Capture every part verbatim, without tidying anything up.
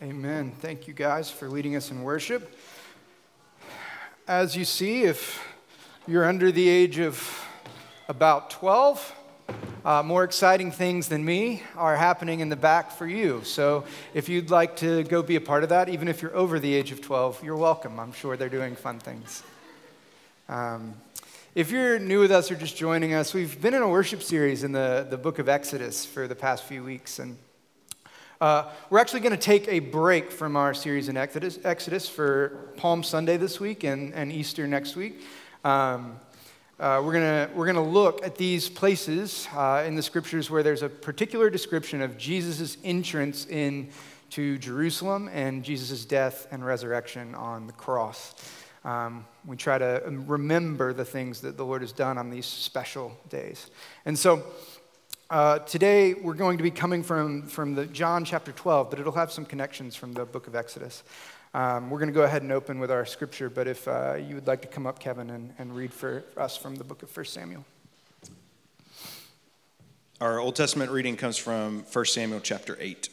Amen. Thank you guys for leading us in worship. As you see, if you're under the age of about twelve, uh, more exciting things than me are happening in the back for you. So if you'd like to go be a part of that, even if you're over the age of twelve, you're welcome. I'm sure they're doing fun things. Um, if you're new with us or just joining us, we've been in a worship series in the, the book of Exodus for the past few weeks, and Uh, we're actually going to take a break from our series in Exodus, Exodus for Palm Sunday this week and, and Easter next week. Um, uh, we're going to we're going to look at these places uh, in the scriptures where there's a particular description of Jesus' entrance into Jerusalem and Jesus' death and resurrection on the cross. Um, we try to remember the things that the Lord has done on these special days. And so Uh, today, we're going to be coming from, from the John chapter twelve, but it'll have some connections from the book of Exodus. Um, we're going to go ahead and open with our scripture, but if uh, you would like to come up, Kevin, and, and read for us from the book of First Samuel. Our Old Testament reading comes from First Samuel chapter eight.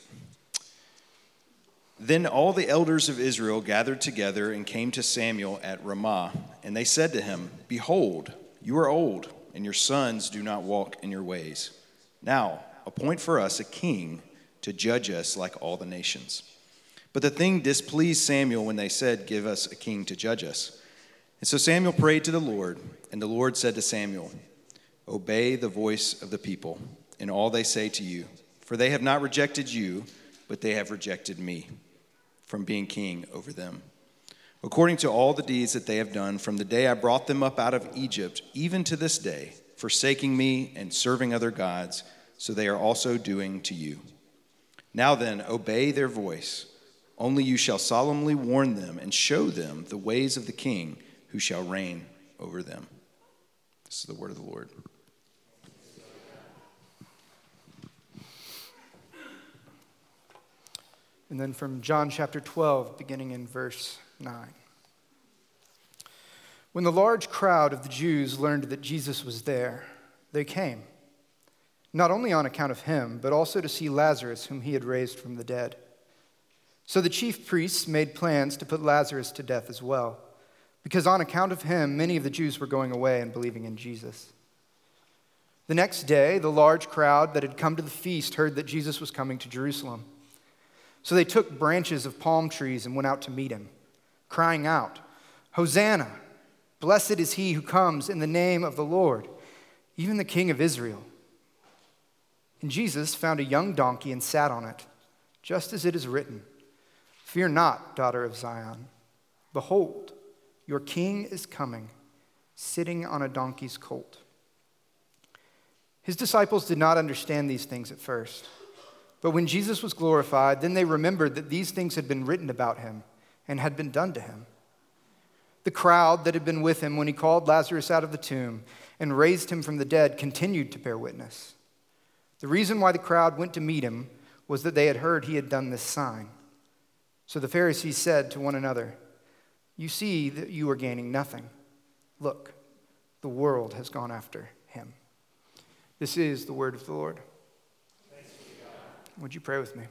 Then all the elders of Israel gathered together and came to Samuel at Ramah, and they said to him, "Behold, you are old, and your sons do not walk in your ways. Now, appoint for us a king to judge us like all the nations." But the thing displeased Samuel when they said, "Give us a king to judge us." And so Samuel prayed to the Lord, and the Lord said to Samuel, "Obey the voice of the people in all they say to you, for they have not rejected you, but they have rejected me from being king over them, according to all the deeds that they have done from the day I brought them up out of Egypt, even to this day, forsaking me and serving other gods, so they are also doing to you. Now then, obey their voice. Only you shall solemnly warn them and show them the ways of the king who shall reign over them." This is the word of the Lord. And then from John chapter twelve, beginning in verse nine. When the large crowd of the Jews learned that Jesus was there, they came, not only on account of him, but also to see Lazarus, whom he had raised from the dead. So the chief priests made plans to put Lazarus to death as well, because on account of him, many of the Jews were going away and believing in Jesus. The next day, the large crowd that had come to the feast heard that Jesus was coming to Jerusalem. So they took branches of palm trees and went out to meet him, crying out, "Hosanna! Blessed is he who comes in the name of the Lord, even the King of Israel." And Jesus found a young donkey and sat on it, just as it is written, "Fear not, daughter of Zion. Behold, your king is coming, sitting on a donkey's colt." His disciples did not understand these things at first. But when Jesus was glorified, then they remembered that these things had been written about him and had been done to him. The crowd that had been with him when he called Lazarus out of the tomb and raised him from the dead continued to bear witness. The reason why the crowd went to meet him was that they had heard he had done this sign. So the Pharisees said to one another, "You see that you are gaining nothing. Look, the world has gone after him." This is the word of the Lord. Thanks be to God. Would you pray with me?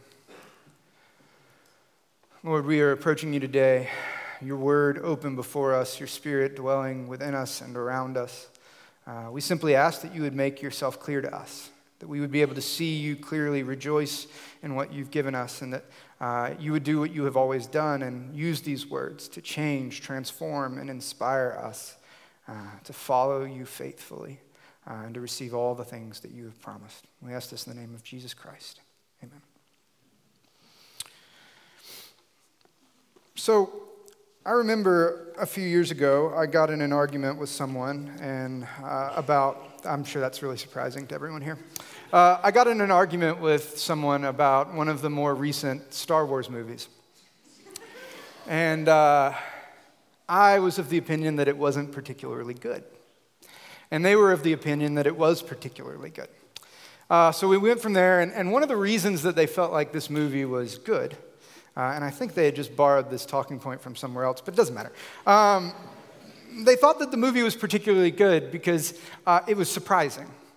Lord, we are approaching you today. Your word open before us, your spirit dwelling within us and around us. Uh, we simply ask that you would make yourself clear to us, that we would be able to see you clearly, rejoice in what you've given us, and that uh, you would do what you have always done and use these words to change, transform, and inspire us uh, to follow you faithfully uh, and to receive all the things that you have promised. We ask this in the name of Jesus Christ. Amen. So, I remember a few years ago, I got in an argument with someone and uh, about, I'm sure that's really surprising to everyone here. Uh, I got in an argument with someone about one of the more recent Star Wars movies. And uh, I was of the opinion that it wasn't particularly good. And they were of the opinion that it was particularly good. Uh, so we went from there, and, and one of the reasons that they felt like this movie was good, Uh, and I think they had just borrowed this talking point from somewhere else, but it doesn't matter. Um, they thought that the movie was particularly good because uh, it was surprising.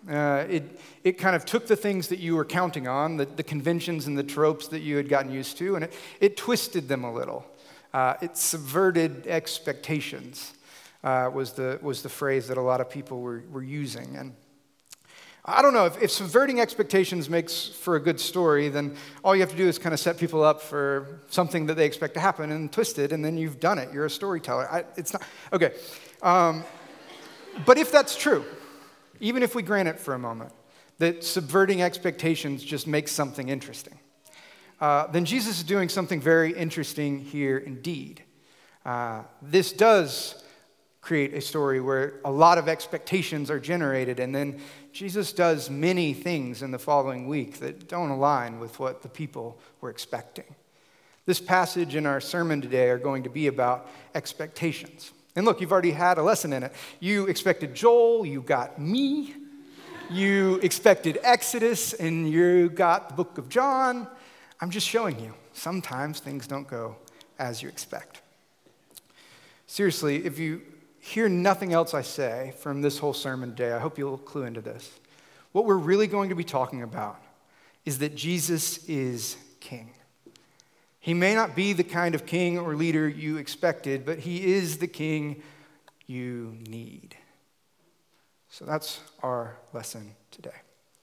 Uh, it, it kind of took the things that you were counting on, the, the conventions and the tropes that you had gotten used to, and it, it twisted them a little. Uh, it subverted expectations, uh, was the was the phrase that a lot of people were, were using. And I don't know, if, if subverting expectations makes for a good story, then all you have to do is kind of set people up for something that they expect to happen and twist it, and then you've done it. You're a storyteller. I, it's not, okay. Um, but if that's true, even if we grant it for a moment, that subverting expectations just makes something interesting, uh, then Jesus is doing something very interesting here indeed. Uh, this does create a story where a lot of expectations are generated, and then Jesus does many things in the following week that don't align with what the people were expecting. This passage and our sermon today are going to be about expectations. And look, you've already had a lesson in it. You expected Joel, you got me. You expected Exodus, and you got the book of John. I'm just showing you, sometimes things don't go as you expect. Seriously, if you hear nothing else I say from this whole sermon today, I hope you'll clue into this. What we're really going to be talking about is that Jesus is king. He may not be the kind of king or leader you expected, but he is the king you need. So that's our lesson today.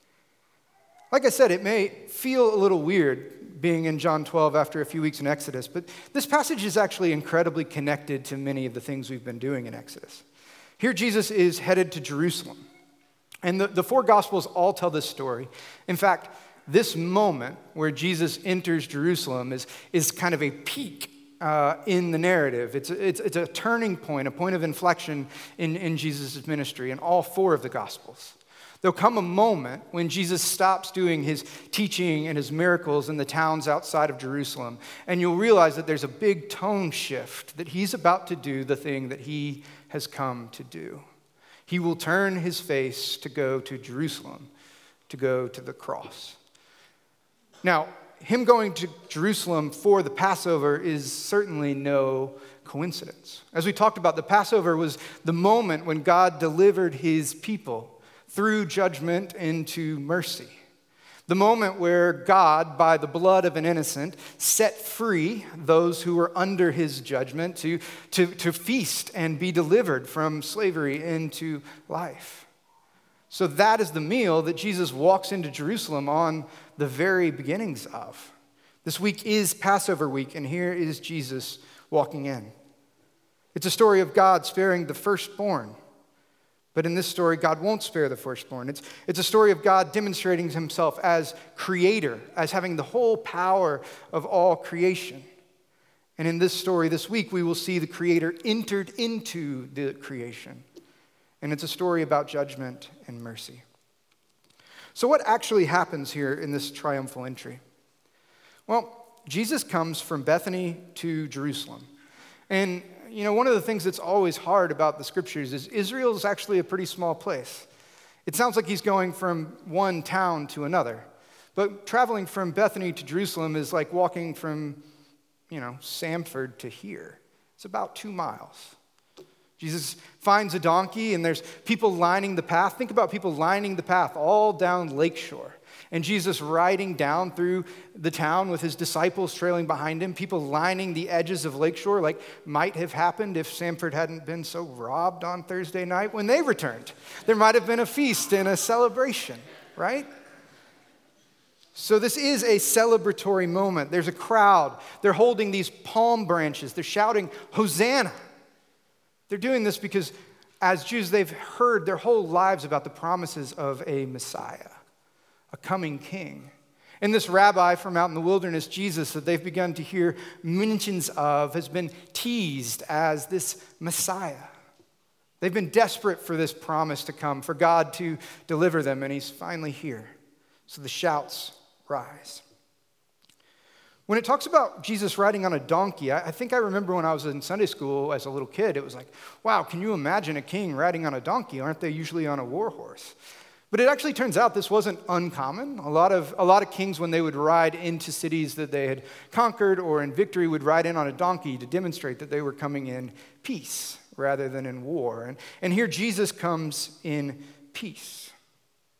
Like I said, it may feel a little weird being in John twelve after a few weeks in Exodus, but this passage is actually incredibly connected to many of the things we've been doing in Exodus. Here Jesus is headed to Jerusalem, and the, the four Gospels all tell this story. In fact, this moment where Jesus enters Jerusalem is, is kind of a peak uh, in the narrative. It's a, it's, it's a turning point, a point of inflection in, in Jesus' ministry in all four of the Gospels. There'll come a moment when Jesus stops doing his teaching and his miracles in the towns outside of Jerusalem, and you'll realize that there's a big tone shift, that he's about to do the thing that he has come to do. He will turn his face to go to Jerusalem, to go to the cross. Now, him going to Jerusalem for the Passover is certainly no coincidence. As we talked about, the Passover was the moment when God delivered his people through judgment into mercy. The moment where God, by the blood of an innocent, set free those who were under his judgment to, to, to feast and be delivered from slavery into life. So that is the meal that Jesus walks into Jerusalem on the very beginnings of. This week is Passover week, and here is Jesus walking in. It's a story of God sparing the firstborn. But in this story, God won't spare the firstborn. It's, it's a story of God demonstrating himself as creator, as having the whole power of all creation. And in this story this week, we will see the creator entered into the creation. And it's a story about judgment and mercy. So what actually happens here in this triumphal entry? Well, Jesus comes from Bethany to Jerusalem. And you know, one of the things that's always hard about the scriptures is Israel is actually a pretty small place. It sounds like he's going from one town to another. But traveling from Bethany to Jerusalem is like walking from, you know, Samford to here. It's about two miles. Jesus finds a donkey, and there's people lining the path. Think about people lining the path all down Lakeshore. And Jesus riding down through the town with his disciples trailing behind him, people lining the edges of Lakeshore like might have happened if Samford hadn't been so robbed on Thursday night when they returned. There might have been a feast and a celebration, right? So this is a celebratory moment. There's a crowd. They're holding these palm branches. They're shouting, Hosanna. They're doing this because as Jews, they've heard their whole lives about the promises of a Messiah, a coming king. And this rabbi from out in the wilderness, Jesus, that they've begun to hear mentions of, has been teased as this Messiah. They've been desperate for this promise to come, for God to deliver them, and he's finally here. So the shouts rise. When it talks about Jesus riding on a donkey, I think I remember when I was in Sunday school as a little kid, it was like, wow, can you imagine a king riding on a donkey? Aren't they usually on a war horse? But it actually turns out this wasn't uncommon. A lot of, a lot of kings, when they would ride into cities that they had conquered or in victory, would ride in on a donkey to demonstrate that they were coming in peace rather than in war. And, and here Jesus comes in peace.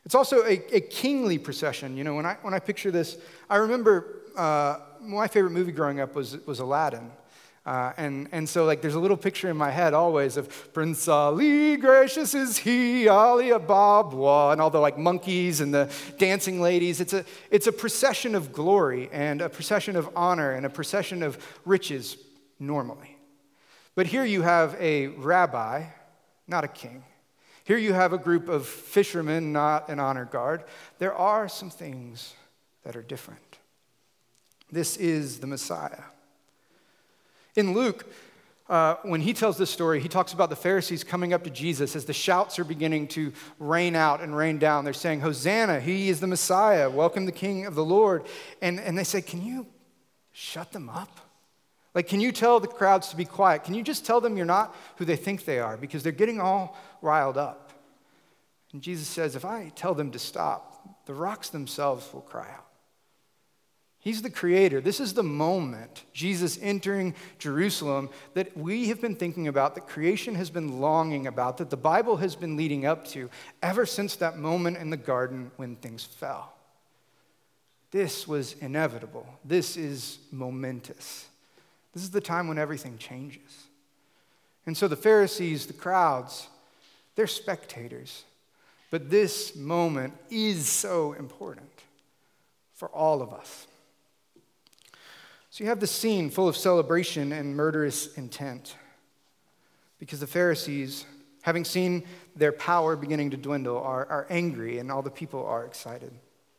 It's also a, a kingly procession. You know, when I, when I picture this, I remember uh, my favorite movie growing up was, was Aladdin. Uh, and, and so, like, there's a little picture in my head always of Prince Ali, gracious is he, Ali Ababwa, and all the, like, monkeys and the dancing ladies. It's a, it's a procession of glory and a procession of honor and a procession of riches normally. But here you have a rabbi, not a king. Here you have a group of fishermen, not an honor guard. There are some things that are different. This is the Messiah. In Luke, uh, when he tells this story, he talks about the Pharisees coming up to Jesus as the shouts are beginning to rain out and rain down. They're saying, Hosanna, he is the Messiah. Welcome the King of the Lord. And, and they say, can you shut them up? Like, can you tell the crowds to be quiet? Can you just tell them you're not who they think they are? Because they're getting all riled up. And Jesus says, if I tell them to stop, the rocks themselves will cry out. He's the creator. This is the moment, Jesus entering Jerusalem, that we have been thinking about, that creation has been longing about, that the Bible has been leading up to ever since that moment in the garden when things fell. This was inevitable. This is momentous. This is the time when everything changes. And so the Pharisees, the crowds, they're spectators. But this moment is so important for all of us. So you have this scene full of celebration and murderous intent because the Pharisees, having seen their power beginning to dwindle, are, are angry and all the people are excited.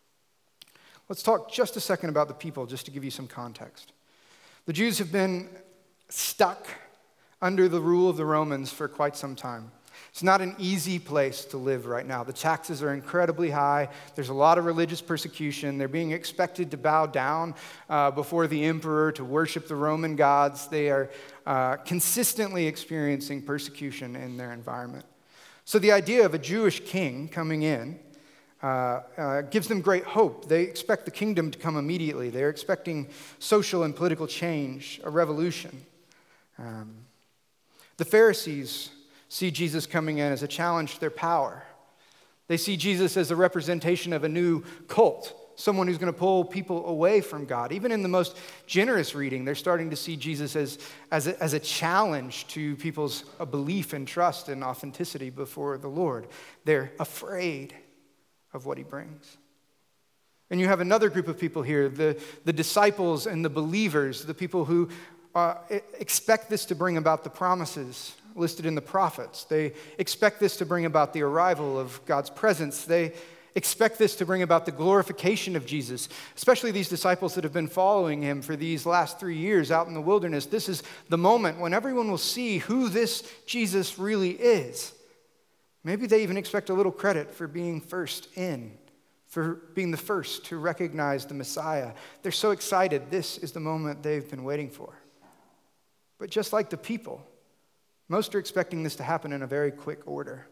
Let's talk just a second about the people, just to give you some context. The Jews have been stuck under the rule of the Romans for quite some time. It's not an easy place to live right now. The taxes are incredibly high. There's a lot of religious persecution. They're being expected to bow down uh, before the emperor, to worship the Roman gods. They are uh, consistently experiencing persecution in their environment. So the idea of a Jewish king coming in uh, uh, gives them great hope. They expect the kingdom to come immediately. They're expecting social and political change, a revolution. Um, the Pharisees see Jesus coming in as a challenge to their power. They see Jesus as a representation of a new cult, someone who's going to pull people away from God. Even in the most generous reading, they're starting to see Jesus as, as, a, as a challenge to people's belief and trust and authenticity before the Lord. They're afraid of what he brings. And you have another group of people here, the, the disciples and the believers, the people who uh, expect this to bring about the promises listed in the prophets. They expect this to bring about the arrival of God's presence. They expect this to bring about the glorification of Jesus, especially these disciples that have been following him for these last three years out in the wilderness. This is the moment when everyone will see who this Jesus really is. Maybe they even expect a little credit for being first in, for being the first to recognize the Messiah. They're so excited. This is the moment they've been waiting for. But just like the people, most are expecting this to happen in a very quick order.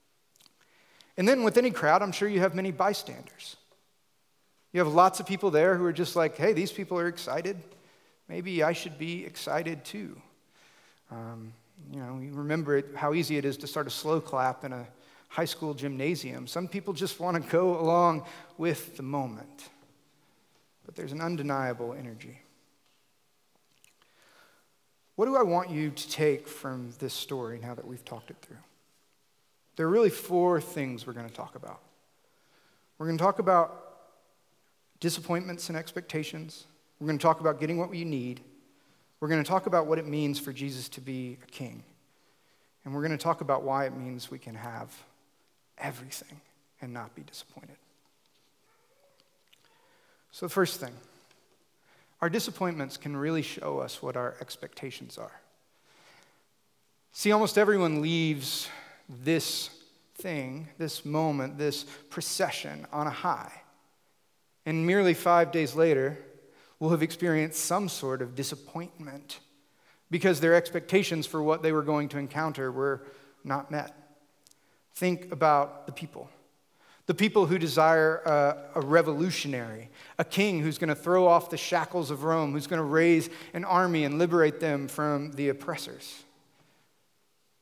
And then with any crowd, I'm sure you have many bystanders. You have lots of people there who are just like, hey, these people are excited. Maybe I should be excited too. Um, you know, you remember it, how easy it is to start a slow clap in a high school gymnasium. Some people just want to go along with the moment. But there's an undeniable energy. What do I want you to take from this story now that we've talked it through? There are really four things we're going to talk about. We're going to talk about disappointments and expectations. We're going to talk about getting what you need. We're going to talk about what it means for Jesus to be a king. And we're going to talk about why it means we can have everything and not be disappointed. So the first thing, our disappointments can really show us what our expectations are. See, almost everyone leaves this thing, this moment, this procession on a high. And merely five days later, will have experienced some sort of disappointment because their expectations for what they were going to encounter were not met. Think about the people. The people who desire a, a revolutionary, a king who's going to throw off the shackles of Rome, who's going to raise an army and liberate them from the oppressors.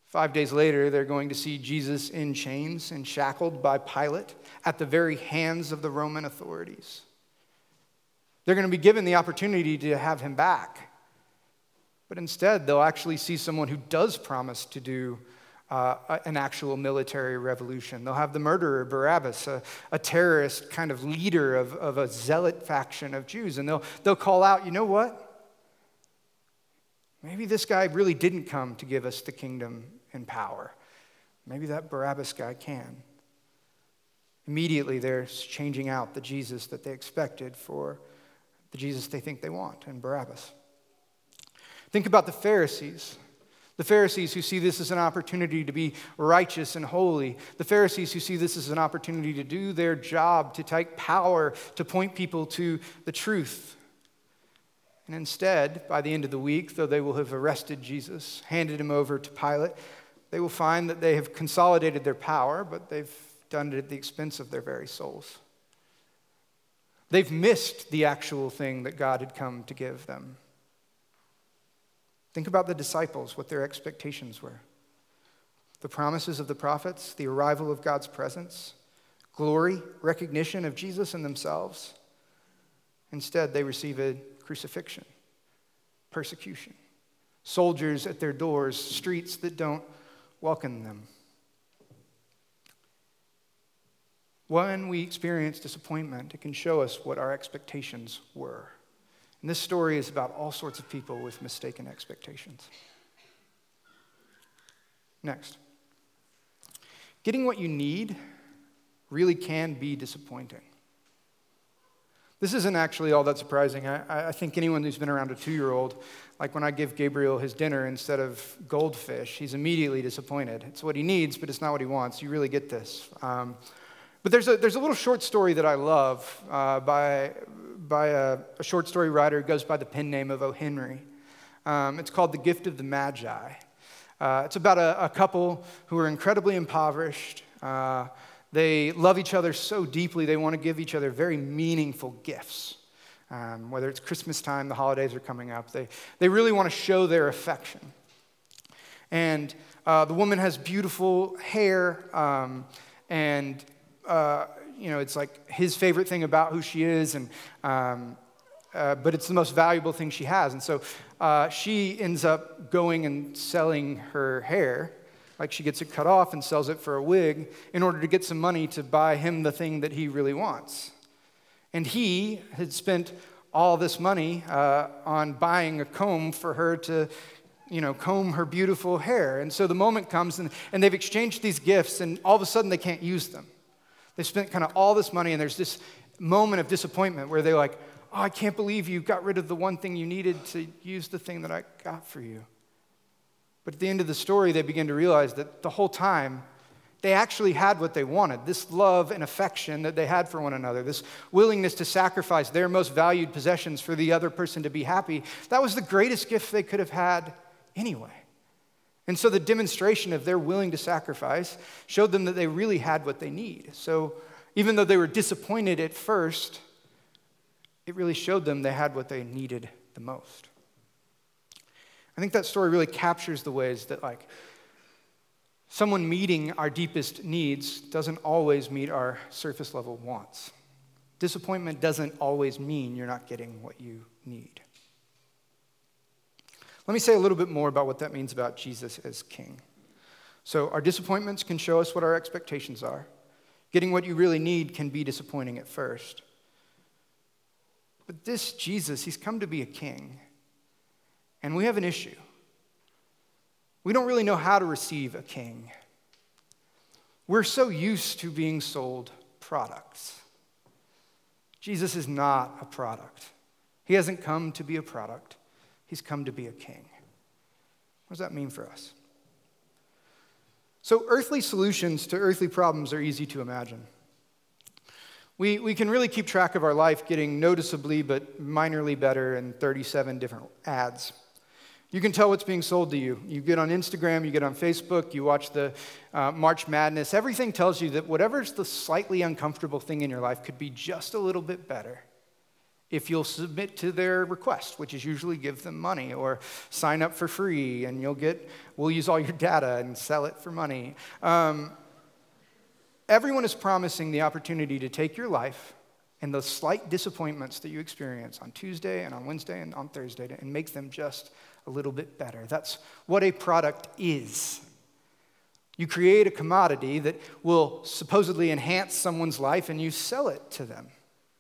Five days later, they're going to see Jesus in chains and shackled by Pilate at the very hands of the Roman authorities. They're going to be given the opportunity to have him back. But instead, they'll actually see someone who does promise to do uh, an actual military revolution. They'll have the murderer, Barabbas, a, a terrorist kind of leader of, of a zealot faction of Jews. And they'll, they'll call out, you know what? Maybe this guy really didn't come to give us the kingdom and power. Maybe that Barabbas guy can. Immediately, they're changing out the Jesus that they expected for the Jesus they think they want, and Barabbas. Think about the Pharisees. The Pharisees who see this as an opportunity to be righteous and holy. The Pharisees who see this as an opportunity to do their job, to take power, to point people to the truth. And instead, by the end of the week, though they will have arrested Jesus, handed him over to Pilate, they will find that they have consolidated their power, but they've done it at the expense of their very souls. They've missed the actual thing that God had come to give them. Think about the disciples, what their expectations were. The promises of the prophets, the arrival of God's presence, glory, recognition of Jesus and themselves. Instead, they receive a crucifixion, persecution, soldiers at their doors, streets that don't welcome them. When we experience disappointment, it can show us what our expectations were. And this story is about all sorts of people with mistaken expectations. Next. Getting what you need really can be disappointing. This isn't actually all that surprising. I, I think anyone who's been around a two-year-old, like when I give Gabriel his dinner instead of goldfish, he's immediately disappointed. It's what he needs, but it's not what he wants. You really get this. Um, But there's a, there's a little short story that I love uh, by, by a, a short story writer who goes by the pen name of O. Henry. Um, it's called The Gift of the Magi. Uh, it's about a, a couple who are incredibly impoverished. Uh, they love each other so deeply, they want to give each other very meaningful gifts. Um, whether it's Christmas time, the holidays are coming up. They, they really want to show their affection. And uh, the woman has beautiful hair um, and Uh, you know, it's like his favorite thing about who she is, and um, uh, but it's the most valuable thing she has. And so uh, she ends up going and selling her hair, like she gets it cut off and sells it for a wig in order to get some money to buy him the thing that he really wants. And he had spent all this money uh, on buying a comb for her to, you know, comb her beautiful hair. And so the moment comes, and, and they've exchanged these gifts, and all of a sudden they can't use them. They spent kind of all this money, and there's this moment of disappointment where they're like, oh, I can't believe you got rid of the one thing you needed to use the thing that I got for you. But at the end of the story, they begin to realize that the whole time, they actually had what they wanted, this love and affection that they had for one another, this willingness to sacrifice their most valued possessions for the other person to be happy. That was the greatest gift they could have had anyway. And so the demonstration of their willing to sacrifice showed them that they really had what they need. So even though they were disappointed at first, it really showed them they had what they needed the most. I think that story really captures the ways that, like, someone meeting our deepest needs doesn't always meet our surface level wants. Disappointment doesn't always mean you're not getting what you need. Let me say a little bit more about what that means about Jesus as King. So our disappointments can show us what our expectations are. Getting what you really need can be disappointing at first. But this Jesus, he's come to be a king. And we have an issue. We don't really know how to receive a king. We're so used to being sold products. Jesus is not a product. He hasn't come to be a product. He's come to be a king. What does that mean for us? So earthly solutions to earthly problems are easy to imagine. We, we can really keep track of our life getting noticeably but minorly better in thirty-seven different ads. You can tell what's being sold to you. You get on Instagram, you get on Facebook, you watch the uh, March Madness. Everything tells you that whatever's the slightly uncomfortable thing in your life could be just a little bit better if you'll submit to their request, which is usually give them money or sign up for free and you'll get, we'll use all your data and sell it for money. Um, everyone is promising the opportunity to take your life and those slight disappointments that you experience on Tuesday and on Wednesday and on Thursday and make them just a little bit better. That's what a product is. You create a commodity that will supposedly enhance someone's life and you sell it to them.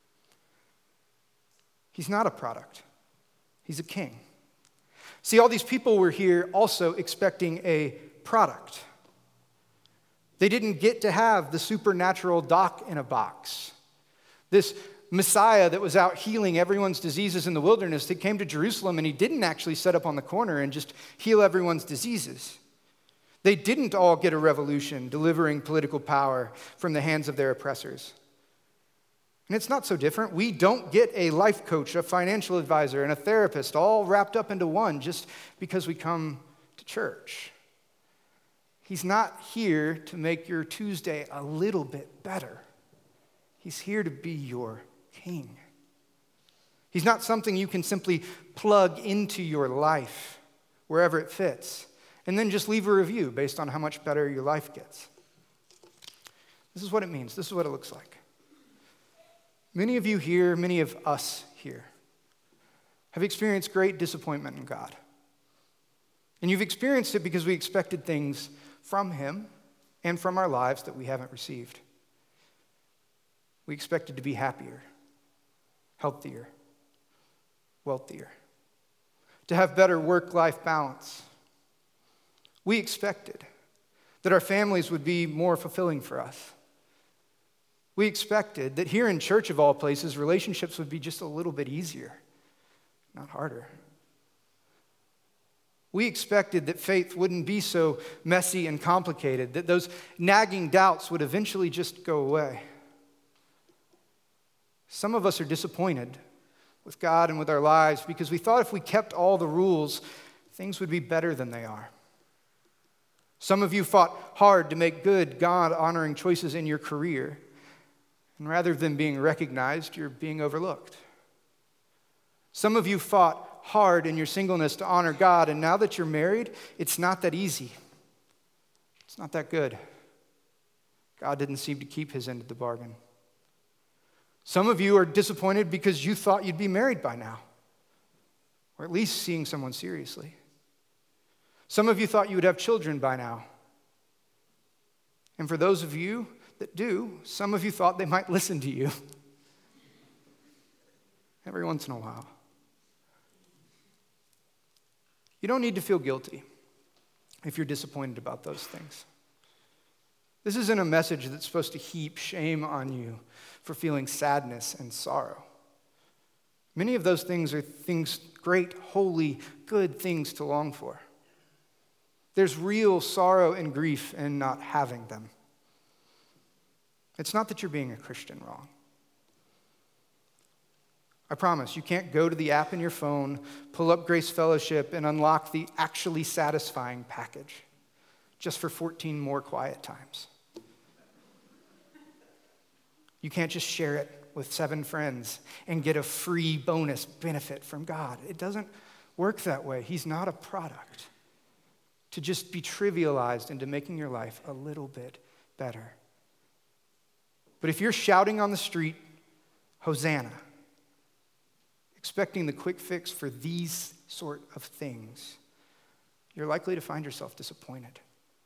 He's not a product. He's a king. See, all these people were here also expecting a product. They didn't get to have the supernatural doc in a box. This Messiah that was out healing everyone's diseases in the wilderness, that came to Jerusalem and he didn't actually set up on the corner and just heal everyone's diseases. They didn't all get a revolution delivering political power from the hands of their oppressors. And it's not so different. We don't get a life coach, a financial advisor, and a therapist all wrapped up into one just because we come to church. He's not here to make your Tuesday a little bit better. He's here to be your king. He's not something you can simply plug into your life wherever it fits and then just leave a review based on how much better your life gets. This is what it means. This is what it looks like. Many of you here, many of us here, have experienced great disappointment in God. And you've experienced it because we expected things from him and from our lives that we haven't received. We expected to be happier, healthier, wealthier, to have better work-life balance. We expected that our families would be more fulfilling for us. We expected that here in church, of all places, relationships would be just a little bit easier, not harder. We expected that faith wouldn't be so messy and complicated, that those nagging doubts would eventually just go away. Some of us are disappointed with God and with our lives because we thought if we kept all the rules, things would be better than they are. Some of you fought hard to make good, God-honoring choices in your career. And rather than being recognized, you're being overlooked. Some of you fought hard in your singleness to honor God, and now that you're married, it's not that easy. It's not that good. God didn't seem to keep his end of the bargain. Some of you are disappointed because you thought you'd be married by now, or at least seeing someone seriously. Some of you thought you would have children by now. And for those of you that do, some of you thought they might listen to you every once in a while. You don't need to feel guilty if you're disappointed about those things. This isn't a message that's supposed to heap shame on you for feeling sadness and sorrow. Many of those things are things, great, holy, good things to long for. There's real sorrow and grief in not having them. It's not that you're being a Christian wrong. I promise, you can't go to the app in your phone, pull up Grace Fellowship, and unlock the actually satisfying package just for fourteen more quiet times. You can't just share it with seven friends and get a free bonus benefit from God. It doesn't work that way. He's not a product to just be trivialized into making your life a little bit better. But if you're shouting on the street, Hosanna, expecting the quick fix for these sort of things, you're likely to find yourself disappointed.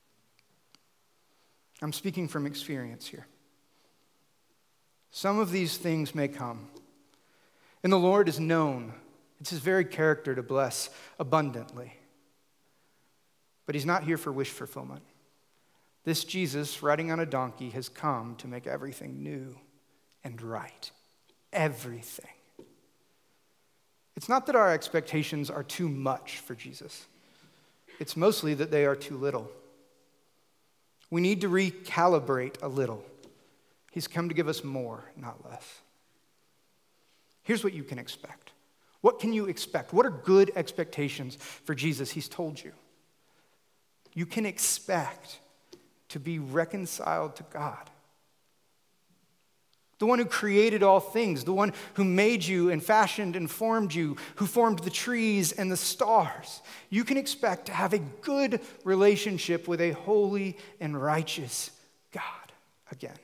I'm speaking from experience here. Some of these things may come, and the Lord is known. It's his very character to bless abundantly. But he's not here for wish fulfillment. This Jesus, riding on a donkey, has come to make everything new and right. Everything. It's not that our expectations are too much for Jesus. It's mostly that they are too little. We need to recalibrate a little. He's come to give us more, not less. Here's what you can expect. What can you expect? What are good expectations for Jesus? He's told you. You can expect to be reconciled to God. the one who created all things, the one who made you and fashioned and formed you, who formed the trees and the stars. You can expect to have a good relationship with a holy and righteous God again.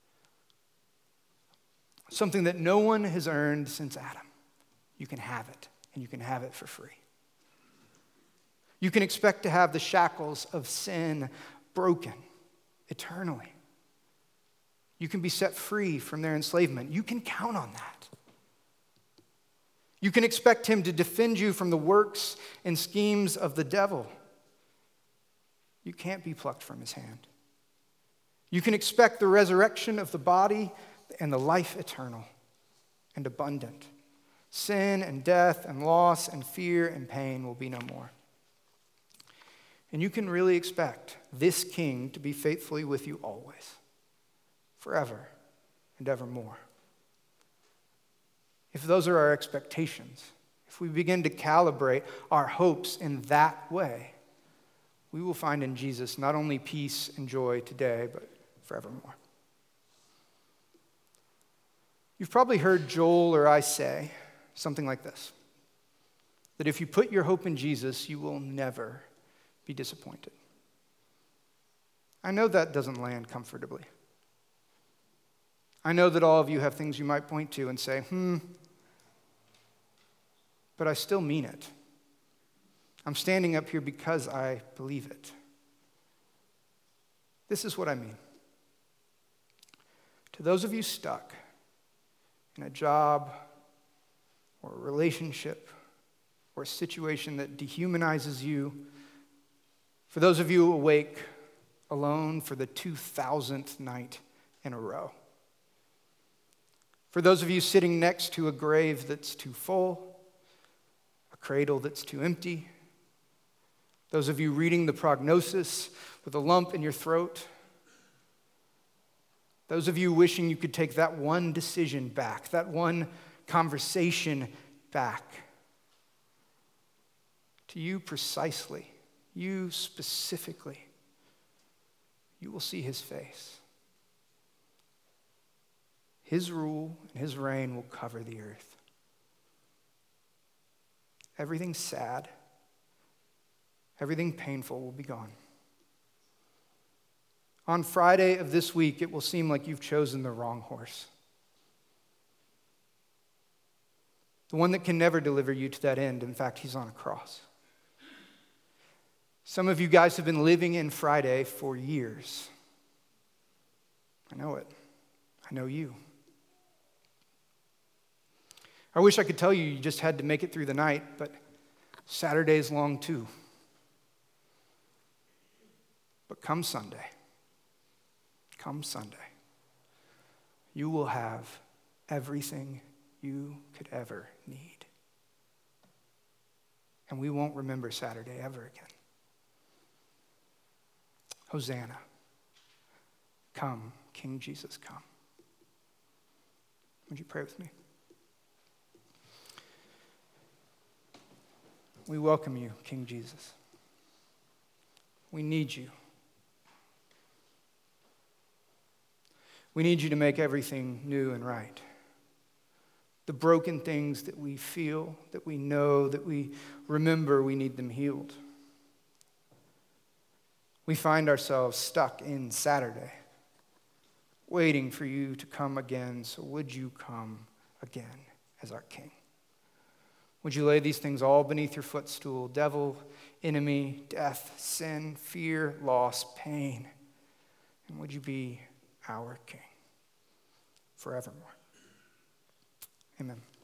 Something that no one has earned since Adam. You can have it, and you can have it for free. You can expect to have the shackles of sin broken eternally. You can be set free from their enslavement. You can count on that. You can expect him to defend you from the works and schemes of the devil. You can't be plucked from his hand. You can expect the resurrection of the body and the life eternal and abundant. Sin and death and loss and fear and pain will be no more. And you can really expect this king to be faithfully with you always, forever and evermore. If those are our expectations, if we begin to calibrate our hopes in that way, we will find in Jesus not only peace and joy today, but forevermore. You've probably heard Joel or I say something like this, that if you put your hope in Jesus, you will never be disappointed. I know that doesn't land comfortably. I know that all of you have things you might point to and say, hmm, but I still mean it. I'm standing up here because I believe it. This is what I mean. To those of you stuck in a job or a relationship or a situation that dehumanizes you, for those of you awake alone for the two thousandth night in a row, for those of you sitting next to a grave that's too full, a cradle that's too empty, those of you reading the prognosis with a lump in your throat, those of you wishing you could take that one decision back, that one conversation back, to you precisely, you specifically, you will see his face. His rule and his reign will cover the earth. Everything sad, everything painful will be gone. On Friday of this week, it will seem like you've chosen the wrong horse. The one that can never deliver you to that end. In fact, he's on a cross. Some of you guys have been living in Friday for years. I know it. I know you. I wish I could tell you you just had to make it through the night, but Saturday's long too. But come Sunday, come Sunday, you will have everything you could ever need. And we won't remember Saturday ever again. Hosanna. Come, King Jesus, come. Would you pray with me? We welcome you, King Jesus. We need you. We need you to make everything new and right. The broken things that we feel, that we know, that we remember, we need them healed. We find ourselves stuck in Saturday, waiting for you to come again. So would you come again as our King? Would you lay these things all beneath your footstool? Devil, enemy, death, sin, fear, loss, pain. And would you be our King forevermore? Amen.